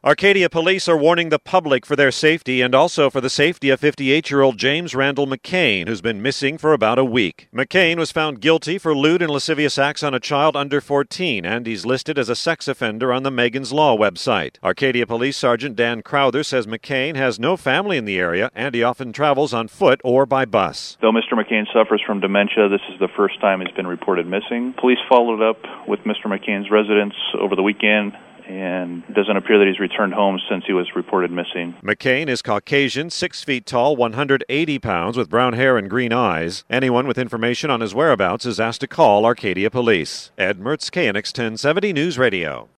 Arcadia police are warning the public for their safety and also for the safety of 58-year-old James Randall McCain, who's been missing for about a week. McCain was found guilty for lewd and lascivious acts on a child under 14, and he's listed as a sex offender on the Megan's Law website. Arcadia Police Sergeant Dan Crowther says McCain has no family in the area, and he often travels on foot or by bus. Though Mr. McCain suffers from dementia, this is the first time he's been reported missing. Police followed up with Mr. McCain's residence over the weekend, and it doesn't appear that he's returned home since he was reported missing. McCain is Caucasian, 6 feet tall, 180 pounds, with brown hair and green eyes. Anyone with information on his whereabouts is asked to call Arcadia Police. Ed Mertz, KNX 1070 News Radio.